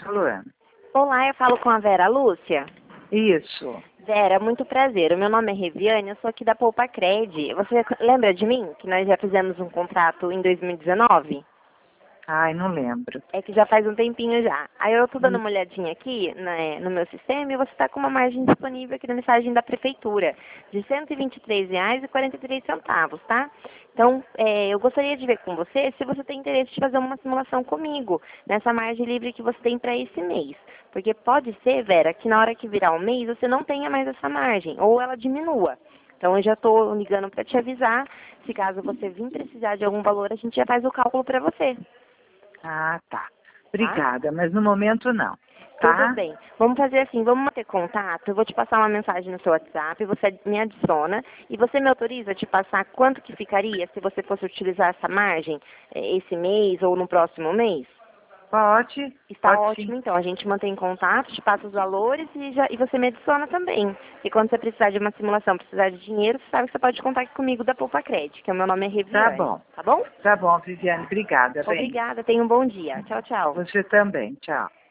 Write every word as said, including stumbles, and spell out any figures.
falando. Olá, eu falo com a Vera Lúcia. Isso. Vera, muito prazer. O meu nome é Reviane, eu sou aqui da Poupa Cred. Você lembra de mim? Que nós já fizemos um contrato em dois mil e dezenove? Ai, não lembro. É que já faz um tempinho já. Aí eu tô dando uma olhadinha aqui né, no meu sistema e você está com uma margem disponível aqui na mensagem da Prefeitura de cento e vinte e três reais e quarenta e três centavos, tá? Então, é, eu gostaria de ver com você se você tem interesse de fazer uma simulação comigo nessa margem livre que você tem para esse mês. Porque pode ser, Vera, que na hora que virar o mês você não tenha mais essa margem ou ela diminua. Então, eu já estou ligando para te avisar. Se caso você vir precisar de algum valor, a gente já faz o cálculo para você. Ah, tá. Obrigada, mas no momento não. Tudo Tá? bem. Vamos fazer assim, vamos manter contato. Eu vou te passar uma mensagem no seu WhatsApp, você me adiciona e você me autoriza a te passar quanto que ficaria se você fosse utilizar essa margem eh, esse mês ou no próximo mês? Pode. Está Pode ótimo, sim. então. A gente mantém contato, te passa os valores e, já, e você me adiciona também. E quando você precisar de uma simulação, precisar de dinheiro, você sabe que você pode contar aqui comigo da Poupa Cred, que o meu nome é Tá Reviane. bom. Tá bom? Tá bom, Viviane. Obrigada, bem. Obrigada, tenha um bom dia. Tchau, tchau. Você também. Tchau.